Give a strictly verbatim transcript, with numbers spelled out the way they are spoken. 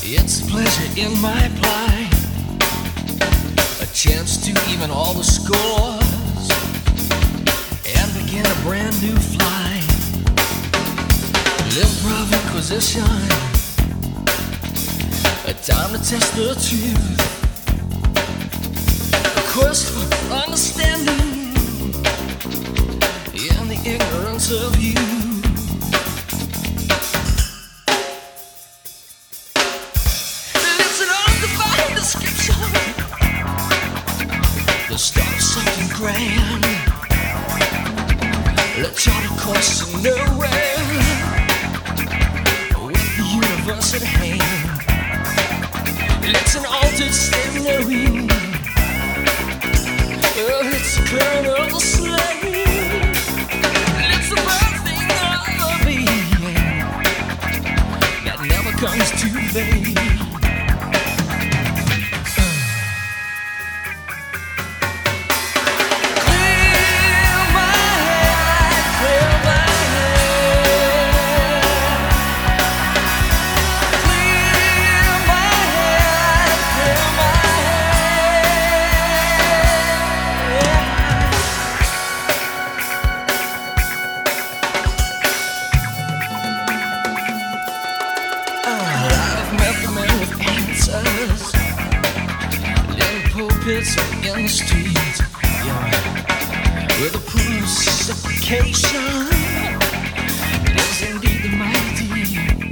It's a pleasure in my plight, a chance to even all the scores and begin a brand new flight. Improv inquisition, a time to test the truth, a quest for understanding in the ignorance of you. Description, the start of something grand. Let's chart a course to nowhere with the universe at hand. It's an altered state of knowing. Oh, it's the current of the slave. It's the birthing of a being that never comes too late. Pulpits in the streets, yeah, with a pool of suffocation. It is indeed the mighty.